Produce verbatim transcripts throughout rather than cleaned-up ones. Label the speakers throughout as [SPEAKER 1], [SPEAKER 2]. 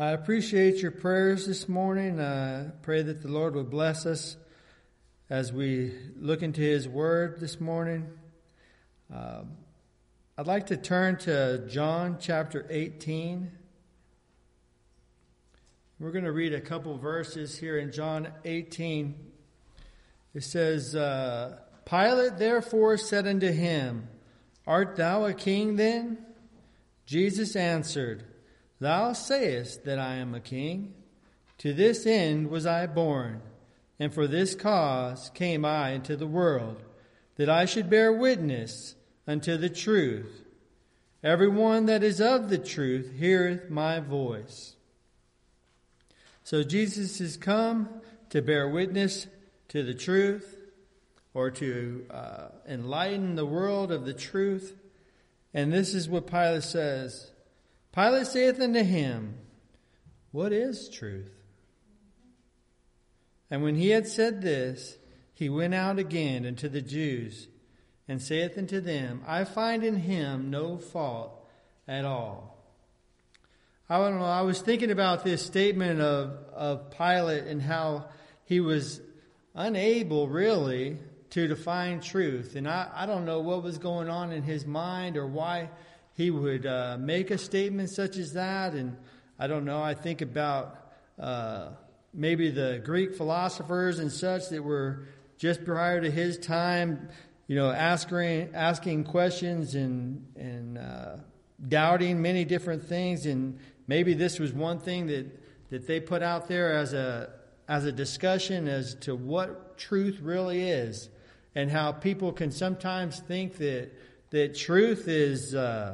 [SPEAKER 1] I appreciate your prayers this morning. I uh, pray that the Lord will bless us as we look into His Word this morning. Uh, I'd like to turn to John chapter eighteen. We're going to read a couple verses here in John eighteen. It says, uh, Pilate therefore said unto him, Art thou a king then? Jesus answered, Thou sayest that I am a king. To this end was I born, and for this cause came I into the world, that I should bear witness unto the truth. Every one that is of the truth heareth my voice. So Jesus has come to bear witness to the truth, or to uh, enlighten the world of the truth. And this is what Pilate says. Pilate saith unto him, What is truth? And when he had said this, he went out again unto the Jews, and saith unto them, I find in him no fault at all. I don't know, I was thinking about this statement of, of Pilate and how he was unable really to define truth. And I, I don't know what was going on in his mind or why he would uh, make a statement such as that. And I don't know, I think about uh, maybe the Greek philosophers and such that were just prior to his time, you know, asking asking questions and, and uh, doubting many different things. And maybe this was one thing that, that they put out there as a as a discussion as to what truth really is, and how people can sometimes think that that truth is uh,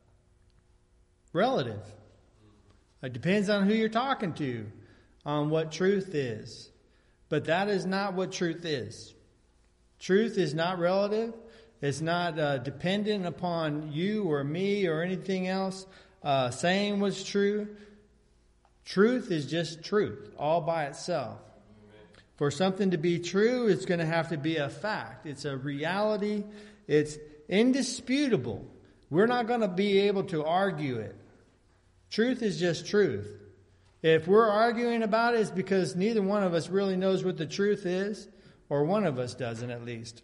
[SPEAKER 1] relative. It depends on who you're talking to on what truth is. But that is not what truth is. Truth is not relative. It's not uh, dependent upon you or me or anything else uh, saying what's true. Truth is just truth all by itself. For something to be true, it's going to have to be a fact. It's a reality. It's indisputable. We're not going to be able to argue it. Truth is just truth. If we're arguing about it, it's because neither one of us really knows what the truth is, or one of us doesn't at least.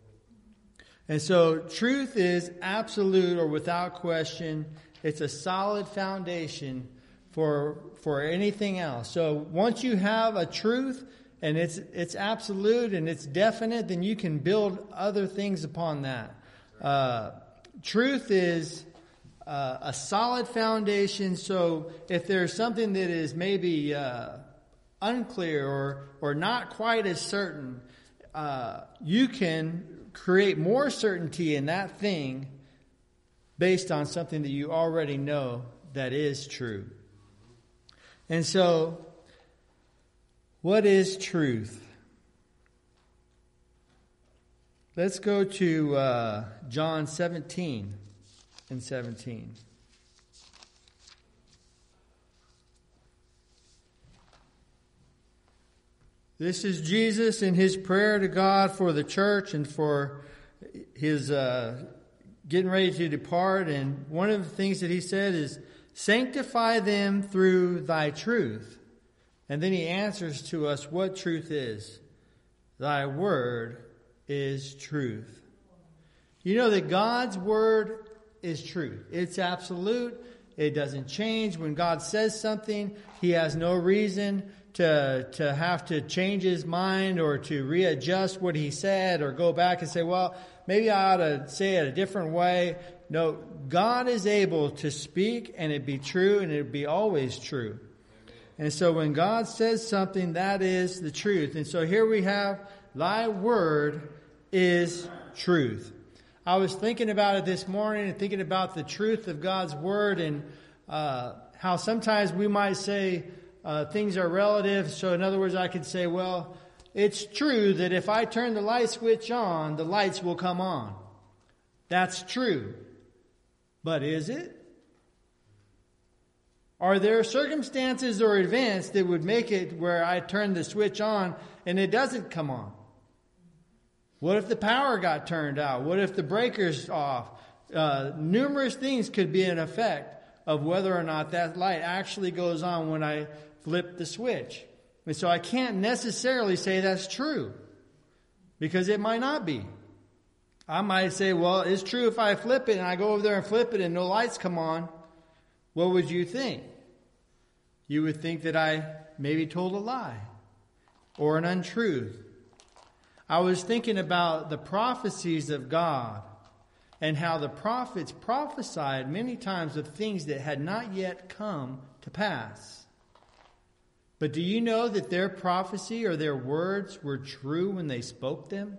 [SPEAKER 1] And so truth is absolute or without question. It's a solid foundation for, for anything else. So once you have a truth, and it's it's absolute and it's definite, then you can build other things upon that. Uh, truth is uh, a solid foundation. So if there's something that is maybe uh, unclear or or not quite as certain, uh, you can create more certainty in that thing based on something that you already know that is true. And so, what is truth? Let's go to uh, John seventeen and seventeen. This is Jesus in his prayer to God for the church and for his uh, getting ready to depart. And one of the things that he said is, sanctify them through thy truth. And then he answers to us what truth is. Thy word is truth. You know that God's word is truth. It's absolute. It doesn't change. When God says something, he has no reason to to have to change his mind or to readjust what he said or go back and say, well, maybe I ought to say it a different way. No, God is able to speak and it be true, and it be always true. And so when God says something, that is the truth. And so here we have, thy word is truth. I was thinking about it this morning and thinking about the truth of God's word, and uh, how sometimes we might say uh, things are relative. So in other words, I could say, well, it's true that if I turn the light switch on, the lights will come on. That's true. But is it? Are there circumstances or events that would make it where I turn the switch on and it doesn't come on? What if the power got turned out? What if the breaker's off? Uh, numerous things could be in effect of whether or not that light actually goes on when I flip the switch. And so I can't necessarily say that's true, because it might not be. I might say, well, it's true if I flip it and I go over there and flip it and no lights come on. What would you think? You would think that I maybe told a lie or an untruth. I was thinking about the prophecies of God and how the prophets prophesied many times of things that had not yet come to pass. But do you know that their prophecy or their words were true when they spoke them?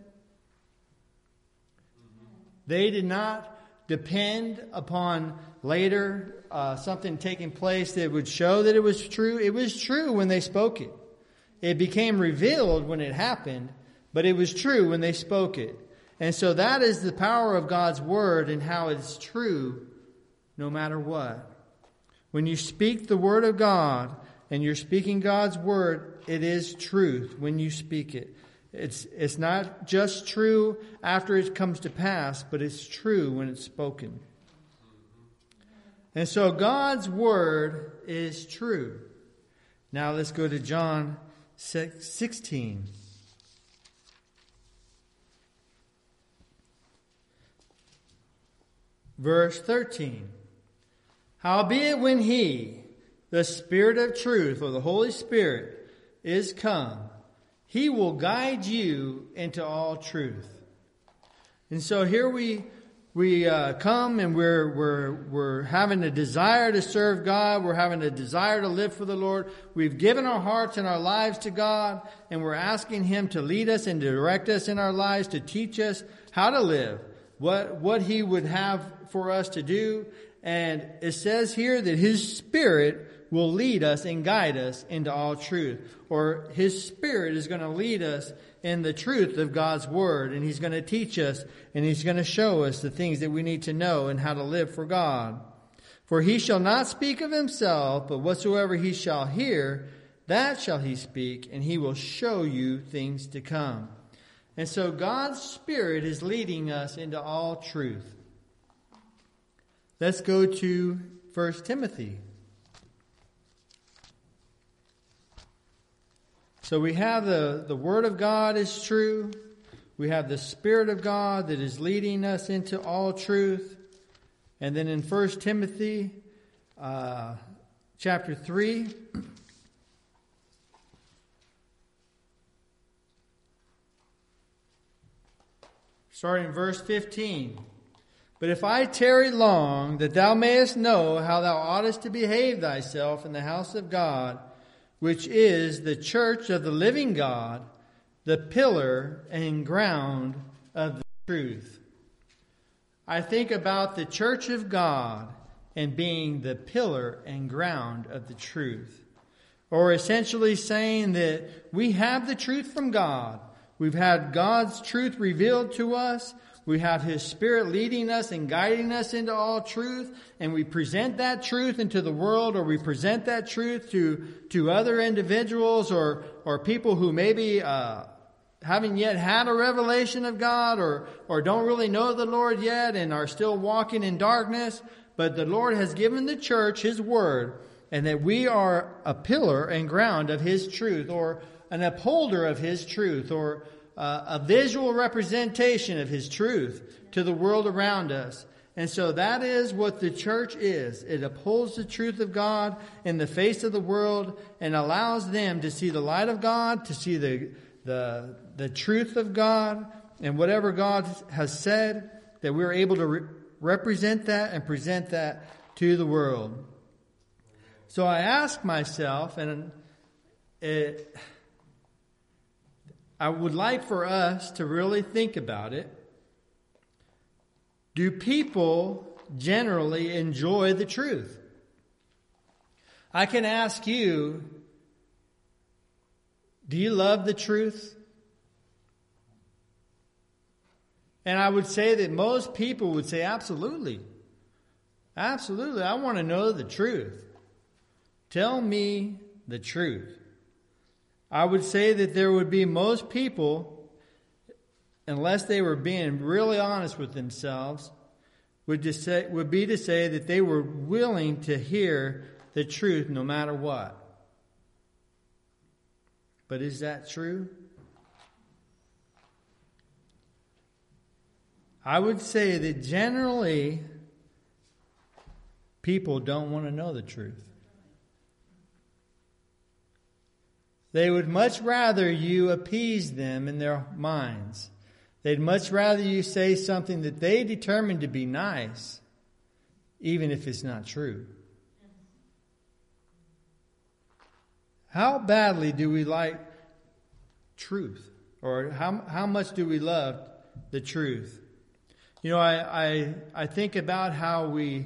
[SPEAKER 1] They did not depend upon later uh, something taking place that would show that it was true. It was true when they spoke it. It became revealed when it happened, but it was true when they spoke it. And so that is the power of God's word and how it's true no matter what. When you speak the word of God and you're speaking God's word, it is truth when you speak it. It's it's not just true after it comes to pass, but it's true when it's spoken. And so God's word is true. Now let's go to John sixteen. Verse thirteen. Howbeit when he, the Spirit of truth, or the Holy Spirit, is come, he will guide you into all truth. And so here we we uh, come and we're we're we're having a desire to serve God. We're having a desire to live for the Lord. We've given our hearts and our lives to God, and we're asking Him to lead us and to direct us in our lives, to teach us how to live, what what He would have for us to do. And it says here that His Spirit will lead us and guide us into all truth. Or His Spirit is going to lead us in the truth of God's Word. And He's going to teach us and He's going to show us the things that we need to know and how to live for God. For He shall not speak of Himself, but whatsoever He shall hear, that shall He speak, and He will show you things to come. And so God's Spirit is leading us into all truth. Let's go to First Timothy. So we have the, the Word of God is true. We have the Spirit of God that is leading us into all truth. And then in First Timothy uh, chapter three, starting in verse fifteen. But if I tarry long, that thou mayest know how thou oughtest to behave thyself in the house of God, which is the church of the living God, the pillar and ground of the truth. I think about the church of God and being the pillar and ground of the truth. Or essentially saying that we have the truth from God. We've had God's truth revealed to us. We have His Spirit leading us and guiding us into all truth, and we present that truth into the world, or we present that truth to, to other individuals or, or people who maybe uh, haven't yet had a revelation of God or, or don't really know the Lord yet and are still walking in darkness. But the Lord has given the church His Word, and that we are a pillar and ground of His truth, or an upholder of His truth, or Uh, a visual representation of His truth to the world around us. And so that is what the church is. It upholds the truth of God in the face of the world and allows them to see the light of God, to see the the the truth of God, and whatever God has said, that we're able to re- represent that and present that to the world. So I ask myself, and it I would like for us to really think about it. Do people generally enjoy the truth? I can ask you, do you love the truth? And I would say that most people would say, absolutely. Absolutely. I want to know the truth. Tell me the truth. I would say that there would be most people, unless they were being really honest with themselves, would, just say, would be to say that they were willing to hear the truth no matter what. But is that true? I would say that generally people don't want to know the truth. They would much rather you appease them in their minds. They'd much rather you say something that they determine to be nice, even if it's not true. How badly do we like truth? Or how how much do we love the truth? You know, I I, I think about how we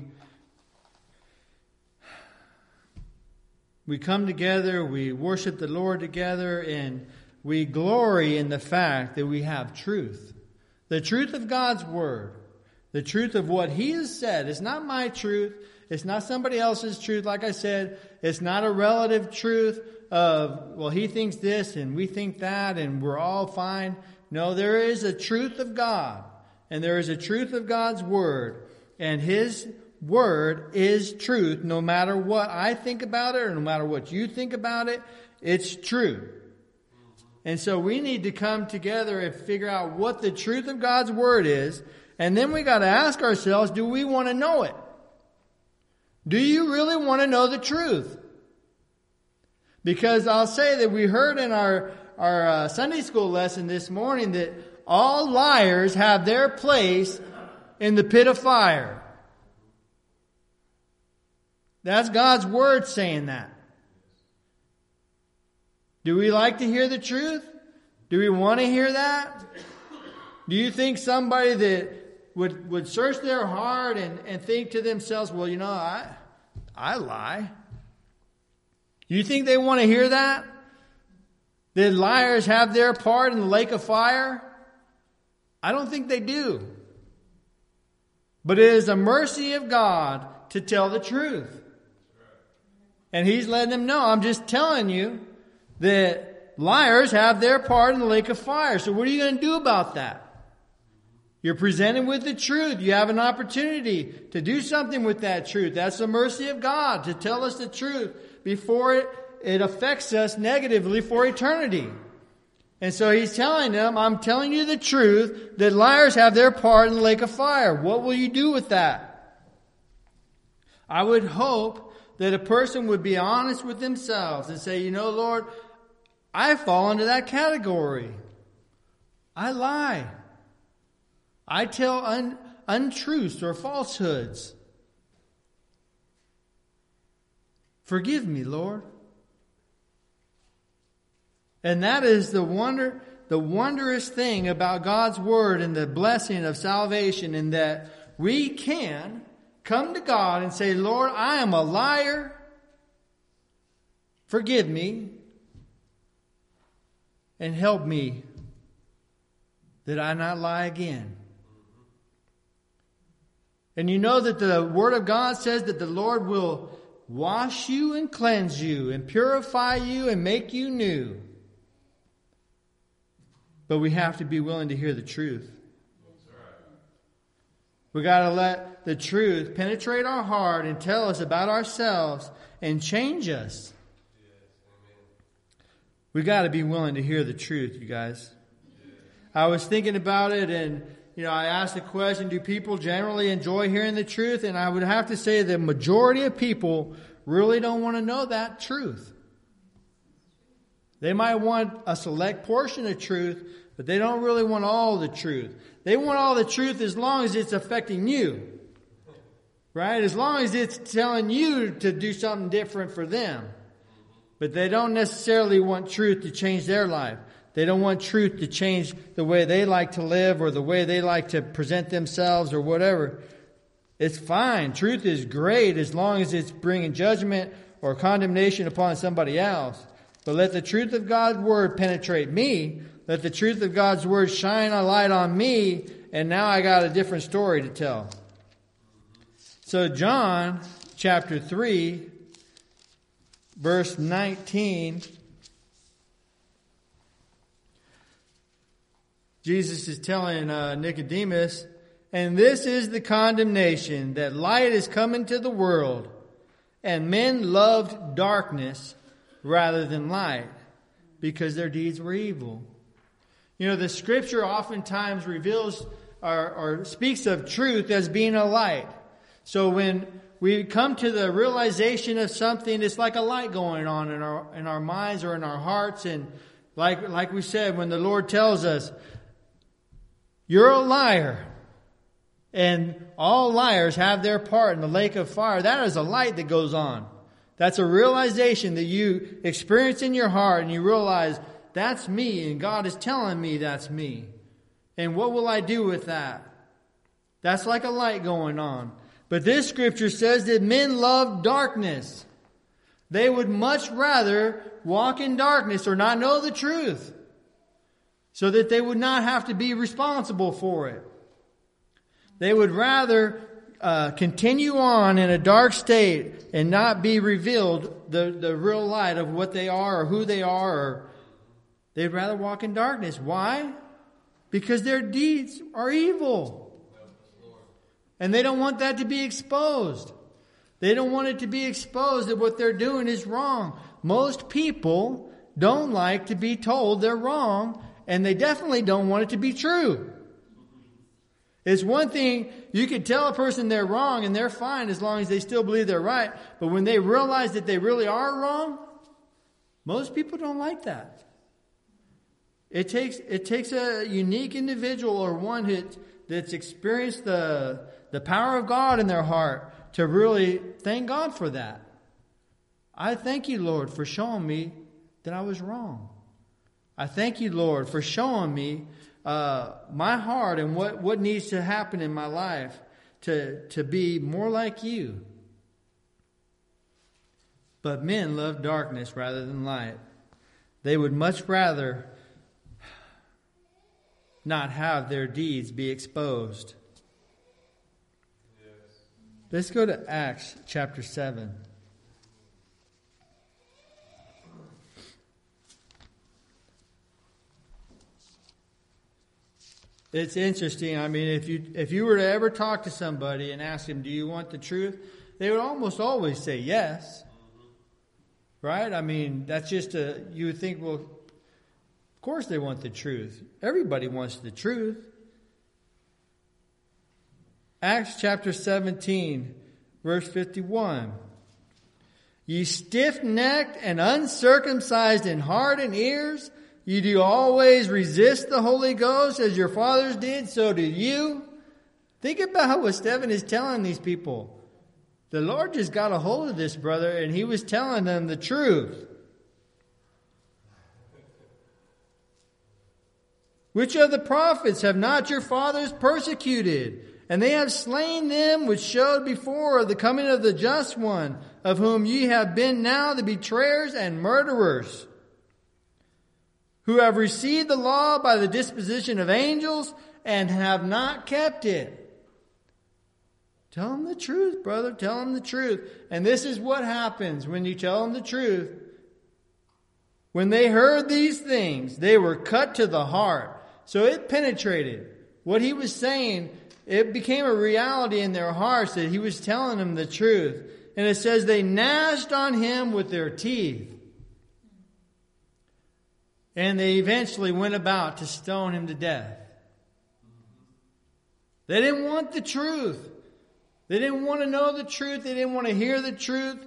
[SPEAKER 1] we come together, we worship the Lord together, and we glory in the fact that we have truth. The truth of God's Word. The truth of what He has said. It's not my truth. It's not somebody else's truth. Like I said, it's not a relative truth of, well, he thinks this and we think that and we're all fine. No, there is a truth of God. And there is a truth of God's Word. And His Word is truth no matter what I think about it or no matter what you think about it. It's true. And so we need to come together and figure out what the truth of God's Word is. And then we got to ask ourselves, do we want to know it? Do you really want to know the truth? Because I'll say that we heard in our, our uh, Sunday school lesson this morning that all liars have their place in the pit of fire. That's God's Word saying that. Do we like to hear the truth? Do we want to hear that? Do you think somebody that would, would search their heart and, and think to themselves, well, you know, I, I lie. You think they want to hear that? That liars have their part in the lake of fire? I don't think they do. But it is a mercy of God to tell the truth. And He's letting them know, I'm just telling you that liars have their part in the lake of fire. So what are you going to do about that? You're presented with the truth. You have an opportunity to do something with that truth. That's the mercy of God, to tell us the truth before it, it affects us negatively for eternity. And so He's telling them, I'm telling you the truth, that liars have their part in the lake of fire. What will you do with that? I would hope that a person would be honest with themselves and say, you know, Lord, I fall into that category. I lie. I tell un, untruths or falsehoods. Forgive me, Lord. And that is the wonder, the wondrous thing about God's Word and the blessing of salvation, in that we can come to God and say, Lord, I am a liar. Forgive me. And help me that I not lie again. And you know that the Word of God says that the Lord will wash you and cleanse you and purify you and make you new. But we have to be willing to hear the truth. We got to let the truth penetrate our heart and tell us about ourselves and change us. We got to be willing to hear the truth, you guys. I was thinking about it, and you know, I asked the question, do people generally enjoy hearing the truth? And I would have to say the majority of people really don't want to know that truth. They might want a select portion of truth, but they don't really want all the truth. They want all the truth as long as it's affecting you. Right? As long as it's telling you to do something different for them. But they don't necessarily want truth to change their life. They don't want truth to change the way they like to live or the way they like to present themselves or whatever. It's fine. Truth is great as long as it's bringing judgment or condemnation upon somebody else. But let the truth of God's Word penetrate me. Let the truth of God's Word shine a light on me. And now I got a different story to tell. So John chapter three, verse nineteen. Jesus is telling uh, Nicodemus, And this is the condemnation, that light is come into the world, and men loved darkness rather than light, because their deeds were evil. You know, the Scripture oftentimes reveals or, or speaks of truth as being a light. So when we come to the realization of something, it's like a light going on in our in our minds or in our hearts. And like like we said, when the Lord tells us, "You're a liar," and all liars have their part in the lake of fire, that is a light that goes on. That's a realization that you experience in your heart, and you realize, that's me, and God is telling me that's me. And what will I do with that? That's like a light going on. But this scripture says that men love darkness. They would much rather walk in darkness or not know the truth, so that they would not have to be responsible for it. They would rather uh, continue on in a dark state and not be revealed the, the real light of what they are or who they are. Or they'd rather walk in darkness. Why? Because their deeds are evil. And they don't want that to be exposed. They don't want it to be exposed that what they're doing is wrong. Most people don't like to be told they're wrong, and they definitely don't want it to be true. It's one thing, you could tell a person they're wrong and they're fine as long as they still believe they're right. But when they realize that they really are wrong, most people don't like that. It takes it takes a unique individual or one who, that's experienced the, the power of God in their heart to really thank God for that. I thank you, Lord, for showing me that I was wrong. I thank you, Lord, for showing me uh, my heart and what, what needs to happen in my life to, to be more like you. But men love darkness rather than light. They would much rather not have their deeds be exposed. Yes. Let's go to Acts chapter seven. It's interesting. I mean, if you if you were to ever talk to somebody and ask them, do you want the truth? They would almost always say yes. Right? I mean, that's just a, you would think, well, of course they want the truth. Everybody wants the truth. Acts chapter seventeen, verse fifty-one. Ye stiff-necked and uncircumcised in heart and ears, you do always resist the Holy Ghost as your fathers did, so do you. Think about what Stephen is telling these people. The Lord just got a hold of this brother, and he was telling them the truth. Which of the prophets have not your fathers persecuted? And they have slain them which showed before of the coming of the just one, of whom ye have been now the betrayers and murderers, who have received the law by the disposition of angels and have not kept it. Tell them the truth, brother. Tell them the truth. And this is what happens when you tell them the truth. When they heard these things, they were cut to the heart. So it penetrated. What he was saying, it became a reality in their hearts that he was telling them the truth. And it says they gnashed on him with their teeth. And they eventually went about to stone him to death. They didn't want the truth. They didn't want to know the truth. They didn't want to hear the truth.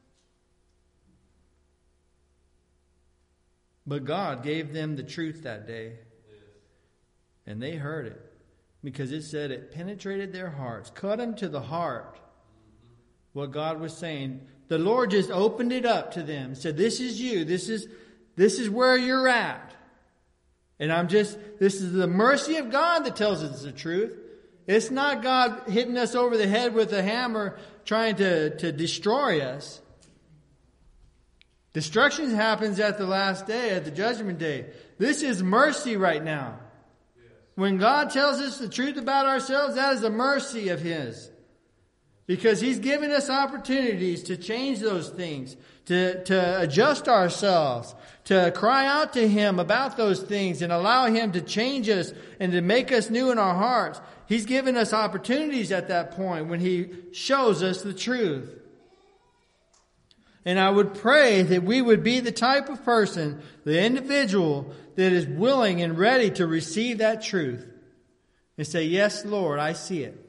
[SPEAKER 1] But God gave them the truth that day. And they heard it. Because it said it penetrated their hearts. Cut them to the heart. What God was saying. The Lord just opened it up to them. Said, this is you. This is... This is where you're at. And I'm just, this is the mercy of God that tells us the truth. It's not God hitting us over the head with a hammer trying to, to destroy us. Destruction happens at the last day, at the judgment day. This is mercy right now. When God tells us the truth about ourselves, that is a mercy of His. Because He's given us opportunities to change those things, to, to adjust ourselves, to cry out to Him about those things and allow Him to change us and to make us new in our hearts. He's given us opportunities at that point when He shows us the truth. And I would pray that we would be the type of person, the individual that is willing and ready to receive that truth and say, yes, Lord, I see it.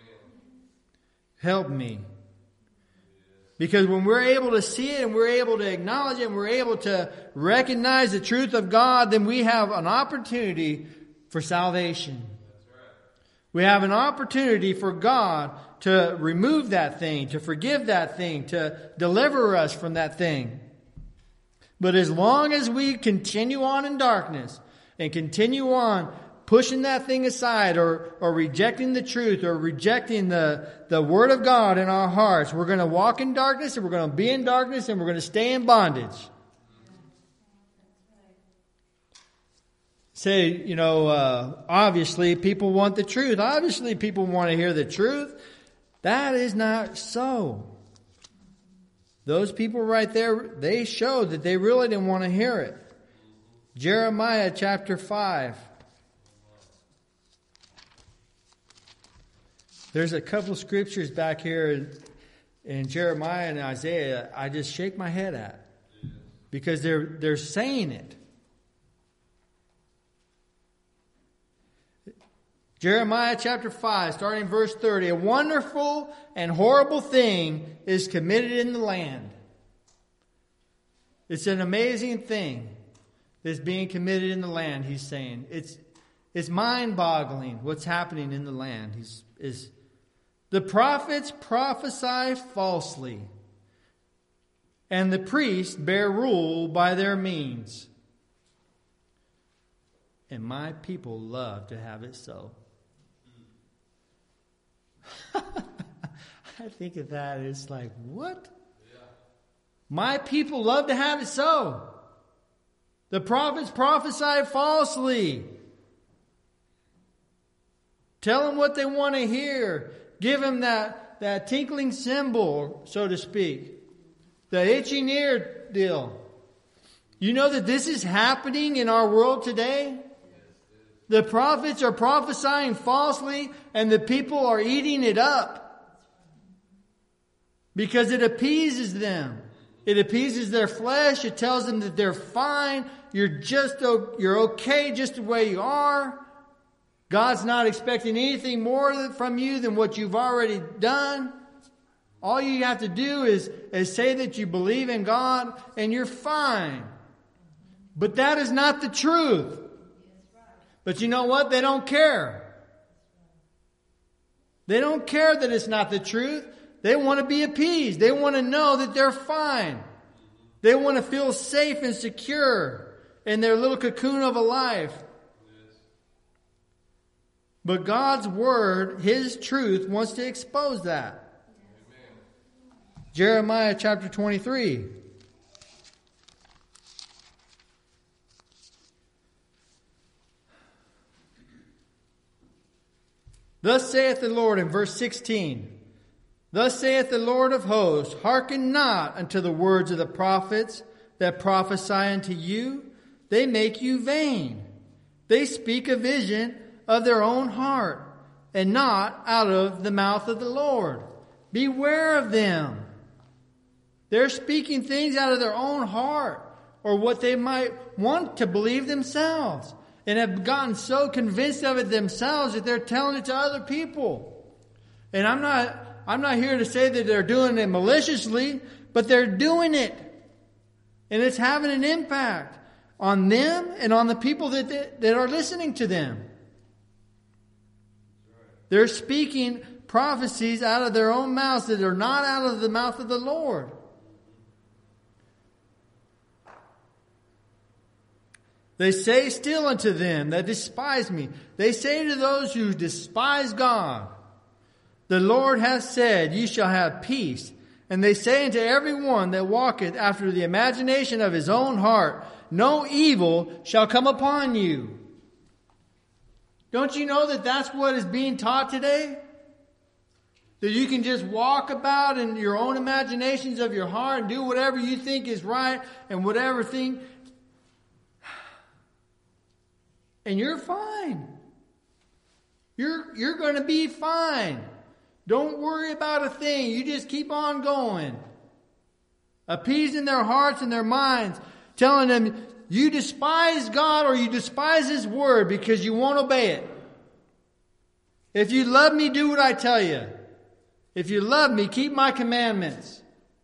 [SPEAKER 1] Help me. Because when we're able to see it and we're able to acknowledge it and we're able to recognize the truth of God, then we have an opportunity for salvation. We have an opportunity for God to remove that thing, to forgive that thing, to deliver us from that thing. But as long as we continue on in darkness and continue on pushing that thing aside or, or rejecting the truth or rejecting the, the Word of God in our hearts, we're going to walk in darkness and we're going to be in darkness and we're going to stay in bondage. Say, you know, uh, obviously people want the truth. Obviously people want to hear the truth. That is not so. Those people right there, they showed that they really didn't want to hear it. Jeremiah chapter five. There's a couple of scriptures back here in, in Jeremiah and Isaiah I just shake my head at. Because they're they're saying it. Jeremiah chapter five, starting verse thirty. A wonderful and horrible thing is committed in the land. It's an amazing thing that's being committed in the land, he's saying. It's it's mind-boggling what's happening in the land. He's is the prophets prophesy falsely, and the priests bear rule by their means. And my people love to have it so. I think of that, it's like, what? Yeah. My people love to have it so. The prophets prophesy falsely. Tell them what they want to hear. Give them that, that tinkling cymbal, so to speak. The itching ear deal. You know that this is happening in our world today? The prophets are prophesying falsely and the people are eating it up. Because it appeases them. It appeases their flesh. It tells them that they're fine. You're just, you're okay just the way you are. God's not expecting anything more from you than what you've already done. All you have to do is, is say that you believe in God and you're fine. But that is not the truth. But you know what? They don't care. They don't care that it's not the truth. They want to be appeased. They want to know that they're fine. They want to feel safe and secure in their little cocoon of a life. But God's Word, His truth, wants to expose that. Amen. Jeremiah chapter twenty-three. Thus saith the Lord in verse sixteen. Thus saith the Lord of hosts, hearken not unto the words of the prophets that prophesy unto you. They make you vain. They speak a vision of their own heart, and not out of the mouth of the Lord. Beware of them. They're speaking things out of their own heart, or what they might want to believe themselves, and have gotten so convinced of it themselves that they're telling it to other people. And I'm not, I'm not here to say that they're doing it maliciously, but they're doing it. And it's having an impact on them and on the people that, that, that are listening to them. They're speaking prophecies out of their own mouths that are not out of the mouth of the Lord. They say still unto them that despise me. They say to those who despise God, the Lord hath said, ye shall have peace. And they say unto every one that walketh after the imagination of his own heart, no evil shall come upon you. Don't you know that that's what is being taught today? That you can just walk about in your own imaginations of your heart and do whatever you think is right and whatever thing. And you're fine. You're, you're going to be fine. Don't worry about a thing. You just keep on going. Appeasing their hearts and their minds. Telling them, you despise God or you despise His Word because you won't obey it. If you love me, do what I tell you. If you love me, keep my commandments.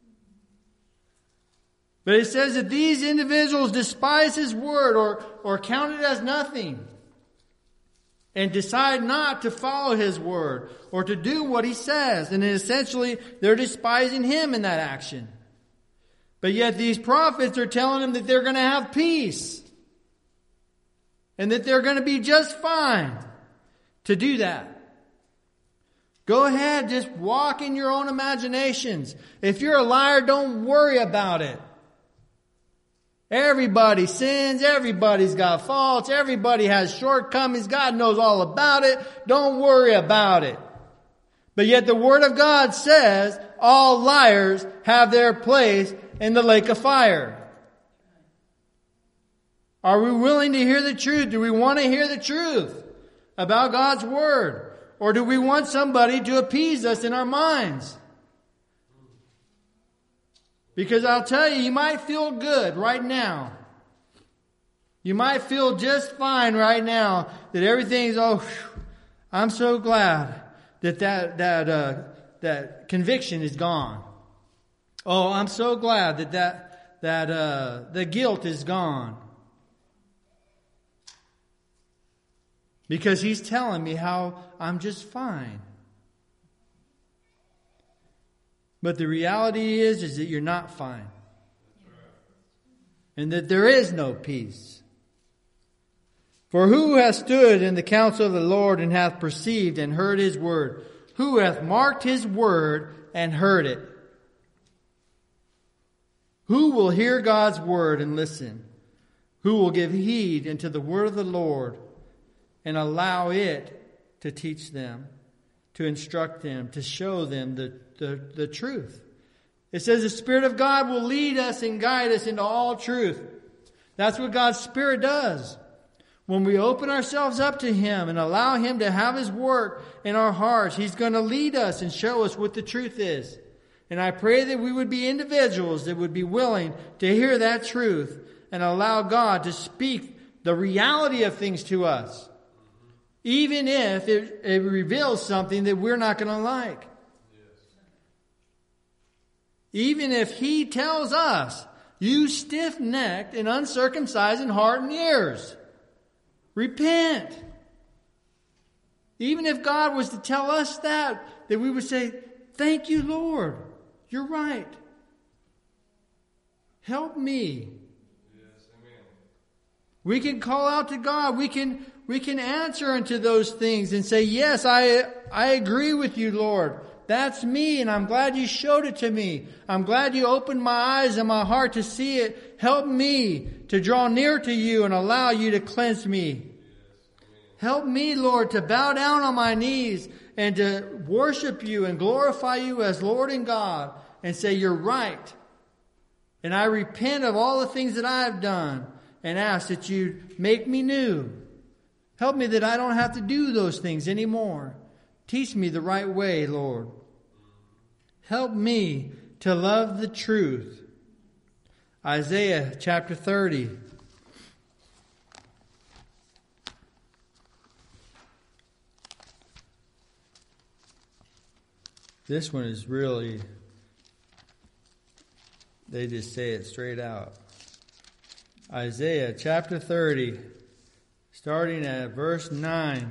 [SPEAKER 1] But it says that these individuals despise His Word or, or count it as nothing. And decide not to follow His Word or to do what He says. And essentially, they're despising Him in that action. But yet these prophets are telling them that they're going to have peace. And that they're going to be just fine to do that. Go ahead, just walk in your own imaginations. If you're a liar, don't worry about it. Everybody sins. Everybody's got faults. Everybody has shortcomings. God knows all about it. Don't worry about it. But yet the Word of God says all liars have their place in the lake of fire. Are we willing to hear the truth? Do we want to hear the truth about God's Word? Or do we want somebody to appease us in our minds? Because I'll tell you, you might feel good right now. You might feel just fine right now that everything's, oh, whew, I'm so glad that that, that, uh, that conviction is gone. Oh, I'm so glad that that, that, uh, the guilt is gone. Because He's telling me how I'm just fine. But the reality is, is that you're not fine. And that there is no peace. For who hath stood in the counsel of the Lord and hath perceived and heard His word? Who hath marked His word and heard it? Who will hear God's word and listen? Who will give heed unto the word of the Lord and allow it to teach them, to instruct them, to show them the, the, the truth? It says the Spirit of God will lead us and guide us into all truth. That's what God's Spirit does. When we open ourselves up to Him and allow Him to have His work in our hearts, He's going to lead us and show us what the truth is. And I pray that we would be individuals that would be willing to hear that truth and allow God to speak the reality of things to us. Even if it, it reveals something that we're not going to like. Yes. Even if He tells us, you stiff-necked and uncircumcised in heart and ears, repent. Even if God was to tell us that, that we would say, thank you, Lord. You're right. Help me.
[SPEAKER 2] Yes, amen.
[SPEAKER 1] We can call out to God. We can we can answer into those things and say, yes, I I agree with you, Lord. That's me, and I'm glad you showed it to me. I'm glad you opened my eyes and my heart to see it. Help me to draw near to you and allow you to cleanse me. Help me, Lord, to bow down on my knees and to worship you and glorify you as Lord and God and say, you're right. And I repent of all the things that I have done and ask that you make me new. Help me that I don't have to do those things anymore. Teach me the right way, Lord. Help me to love the truth. Isaiah chapter thirty. This one is really, they just say it straight out. Isaiah chapter thirty, starting at verse nine.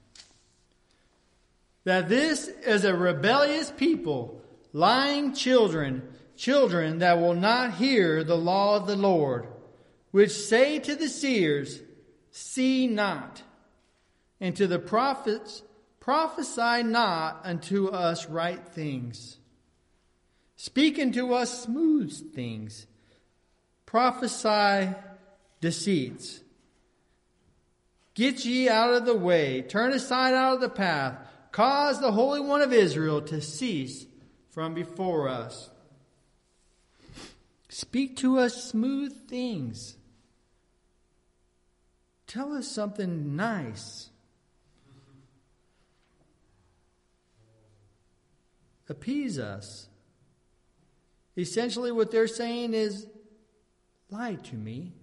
[SPEAKER 1] That this is a rebellious people, lying children, children that will not hear the law of the Lord, which say to the seers, see not, and to the prophets, prophesy not unto us right things. Speak unto us smooth things. Prophesy deceits. Get ye out of the way. Turn aside out of the path. cause the Holy One of Israel to cease from before us. Speak to us smooth things. Tell us something nice. Appease us. Essentially what they're saying is, lie to me.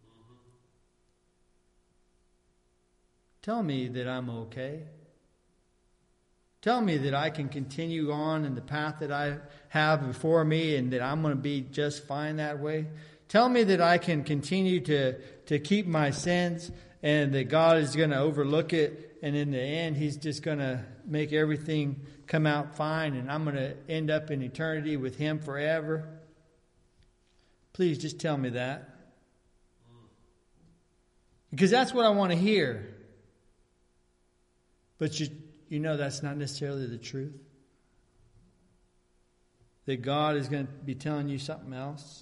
[SPEAKER 1] Tell me that I'm okay. Tell me that I can continue on in the path that I have before me and that I'm going to be just fine that way. Tell me that I can continue to, to keep my sins and that God is going to overlook it. And in the end, He's just going to make everything come out fine and I'm going to end up in eternity with Him forever. Please just tell me that. Because that's what I want to hear. But you, you know that's not necessarily the truth. That God is going to be telling you something else.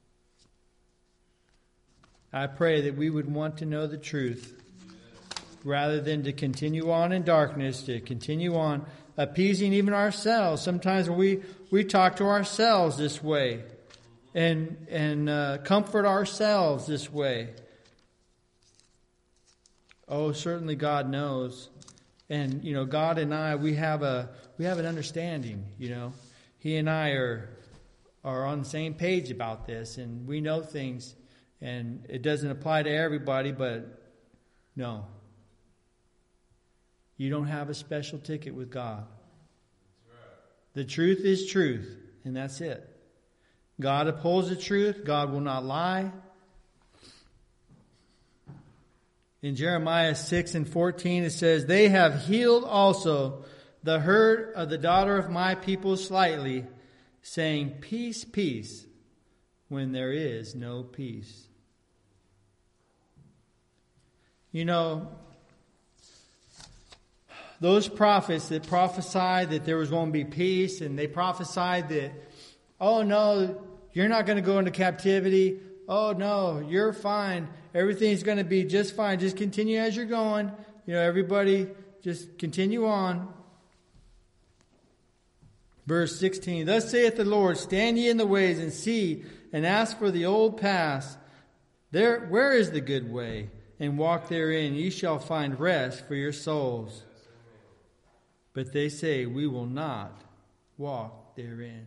[SPEAKER 1] I pray that we would want to know the truth rather than to continue on in darkness, to continue on appeasing even ourselves. Sometimes we, we talk to ourselves this way and, and uh, comfort ourselves this way. Oh, certainly God knows. And, you know, God and I, we have a we have an understanding, you know. He and I are are on the same page about this, and we know things, and it doesn't apply to everybody, but no. You don't have a special ticket with God. The truth is truth, and that's it. God upholds the truth. God will not lie. In Jeremiah six and fourteen, it says, "They have healed also the hurt of the daughter of my people slightly, saying, peace, peace, when there is no peace." You know, those prophets that prophesied that there was going to be peace, and they prophesied that, oh no, you're not going to go into captivity. Oh no, you're fine. Everything's going to be just fine. Just continue as you're going. You know, everybody just continue on. Verse sixteen, "Thus saith the Lord, stand ye in the ways and see and ask for the old paths. There, where is the good way? And walk therein. Ye shall find rest for your souls. But they say, we will not walk therein."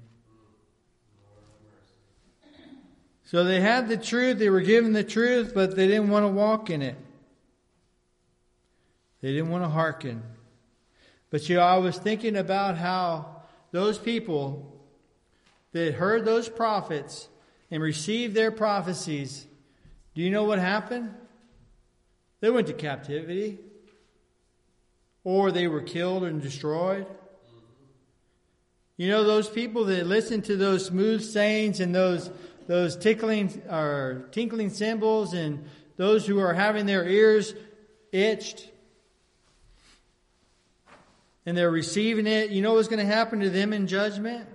[SPEAKER 1] So they had the truth, they were given the truth, but they didn't want to walk in it. They didn't want to hearken. But you know, I was thinking about how those people that heard those prophets and received their prophecies, do you know what happened? They went to captivity. Or they were killed and destroyed. You know, those people that listen to those smooth sayings and those those tickling or tinkling cymbals, and those who are having their ears itched and they're receiving it, you know what's going to happen to them in judgment?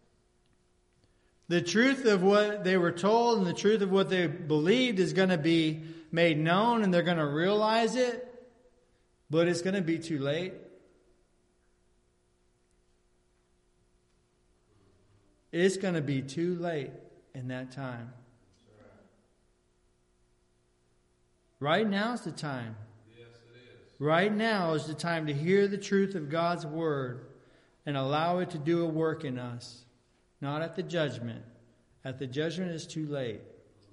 [SPEAKER 1] The truth of what they were told and the truth of what they believed is going to be made known, and they're going to realize it, but it's going to be too late. It's going to be too late in that time. Right now is the time.
[SPEAKER 2] Yes, it is.
[SPEAKER 1] Right now is the time to hear the truth of God's Word and allow it to do a work in us. Not at the judgment. At the judgment it's too late.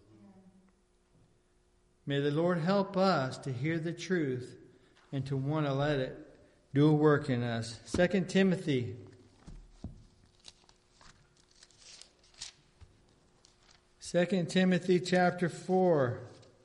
[SPEAKER 1] May the Lord help us to hear the truth and to want to let it do a work in us. Second Timothy Second Timothy chapter four.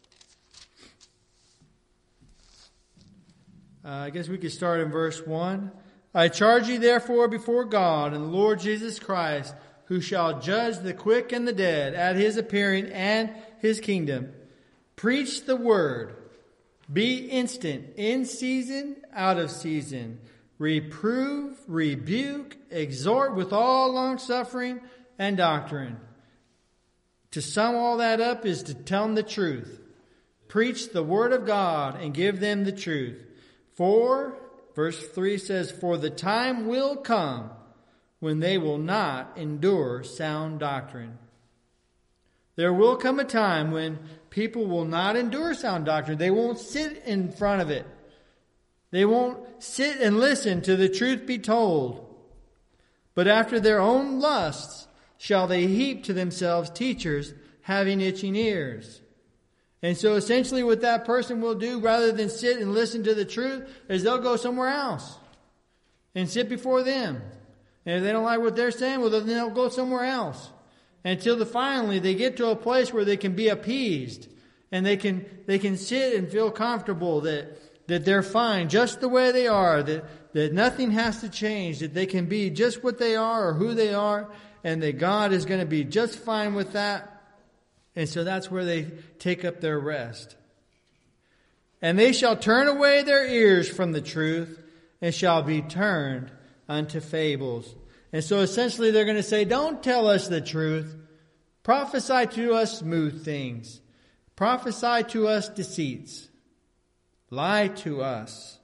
[SPEAKER 1] Uh, I guess we could start in verse one. "I charge you therefore before God and the Lord Jesus Christ, who shall judge the quick and the dead at His appearing and His kingdom. Preach the word. Be instant, in season, out of season. Reprove, rebuke, exhort with all longsuffering and doctrine." To sum all that up is to tell them the truth. Preach the word of God and give them the truth. "For Verse three says, "For the time will come when they will not endure sound doctrine." There will come a time when people will not endure sound doctrine. They won't sit in front of it. They won't sit and listen to the truth be told. But after their own lusts shall they heap to themselves teachers having itching ears. And so essentially what that person will do, rather than sit and listen to the truth, is they'll go somewhere else and sit before them. And if they don't like what they're saying, well, then they'll go somewhere else. Until the, finally they get to a place where they can be appeased. And they can they can sit and feel comfortable that, that they're fine just the way they are. That, that nothing has to change. That they can be just what they are or who they are. And that God is going to be just fine with that. And so that's where they take up their rest. "And they shall turn away their ears from the truth, and shall be turned unto fables." And so essentially they're going to say, don't tell us the truth. Prophesy to us smooth things. Prophesy to us deceits. Lie to us.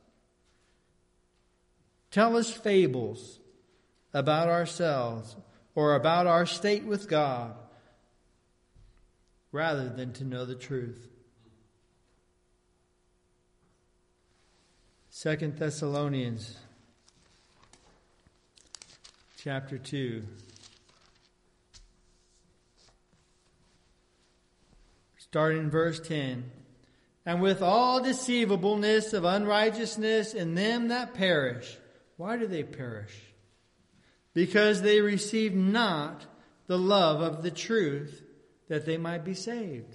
[SPEAKER 1] Tell us fables about ourselves or about our state with God, rather than to know the truth. Second Thessalonians chapter two. Starting in verse ten. "And with all deceivableness of unrighteousness in them that perish." Why do they perish? "Because they receive not the love of the truth, that they might be saved.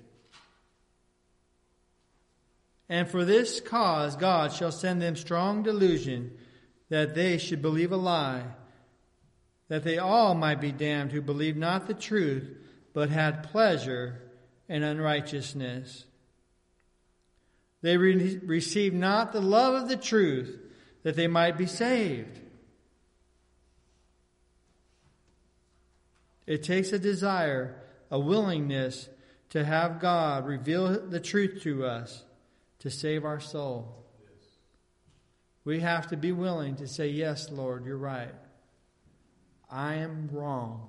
[SPEAKER 1] And for this cause God shall send them strong delusion, that they should believe a lie, that they all might be damned who believed not the truth, but had pleasure in unrighteousness. They re- received not the love of the truth, that they might be saved." It takes a desire, a willingness to have God reveal the truth to us to save our soul. Yes. We have to be willing to say, "Yes, Lord, you're right. I am wrong."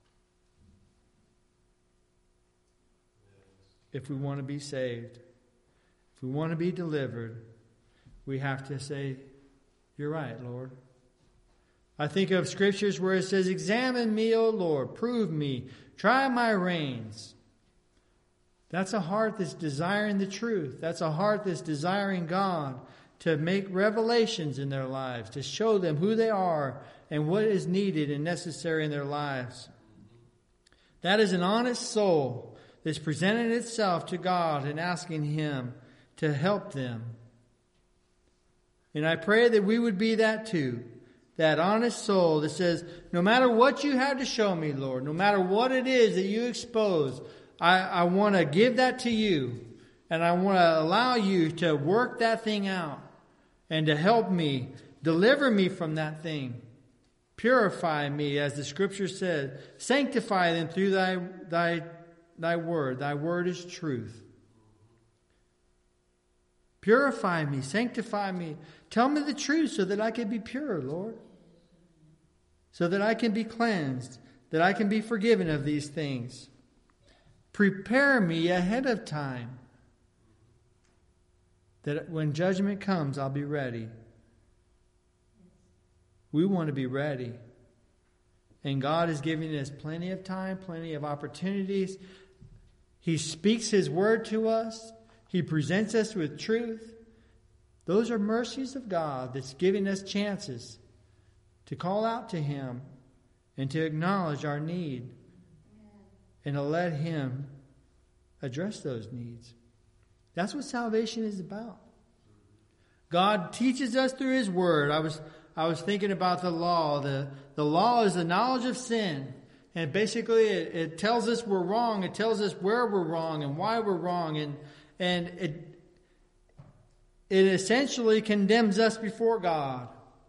[SPEAKER 1] If we want to be saved, if we want to be delivered, we have to say, "You're right, Lord." I think of scriptures where it says, "Examine me, O Lord, prove me, try my reins." That's a heart that's desiring the truth. That's a heart that's desiring God to make revelations in their lives, to show them who they are and what is needed and necessary in their lives. That is an honest soul that's presenting itself to God and asking Him to help them. And I pray that we would be that too. That honest soul that says, no matter what you have to show me, Lord, no matter what it is that you expose, I, I want to give that to you. And I want to allow you to work that thing out and to help me, deliver me from that thing. Purify me, as the scripture said. Sanctify them through thy, thy, thy word. Thy word is truth. Purify me, sanctify me. Tell me the truth so that I can be pure, Lord. So that I can be cleansed, that I can be forgiven of these things. Prepare me ahead of time, that when judgment comes, I'll be ready. We want to be ready. And God is giving us plenty of time, plenty of opportunities. He speaks His word to us. He presents us with truth. Those are mercies of God that's giving us chances to call out to Him and to acknowledge our need and to let Him address those needs. That's what salvation is about. God teaches us through His word. I was I was thinking about the law. The, the law is the knowledge of sin. And basically it, it tells us we're wrong. It tells us where we're wrong and why we're wrong. And And it it essentially condemns us before God.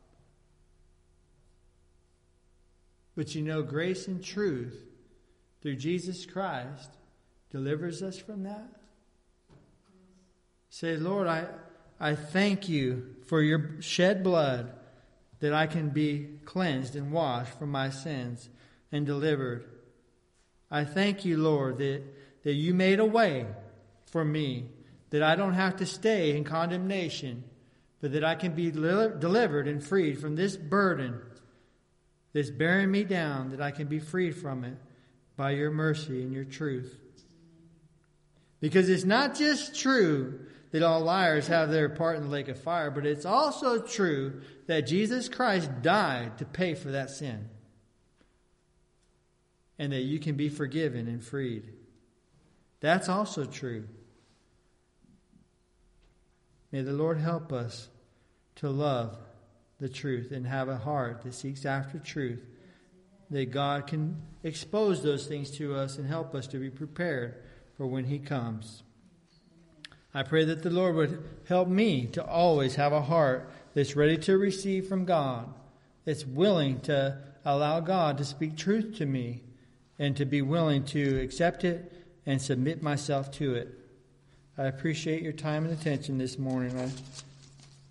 [SPEAKER 1] But you know, grace and truth through Jesus Christ delivers us from that. Say, Lord, I, I thank you for your shed blood, that I can be cleansed and washed from my sins and delivered. I thank you, Lord, that, that you made a way for me, that I don't have to stay in condemnation, but that I can be delivered and freed from this burden that's bearing me down, that I can be freed from it by your mercy and your truth. Because it's not just true that all liars have their part in the lake of fire, but it's also true that Jesus Christ died to pay for that sin, and that you can be forgiven and freed. That's also true. May the Lord help us to love the truth and have a heart that seeks after truth, that God can expose those things to us and help us to be prepared for when He comes. I pray that the Lord would help me to always have a heart that's ready to receive from God, that's willing to allow God to speak truth to me, and to be willing to accept it and submit myself to it. I appreciate your time and attention this morning. I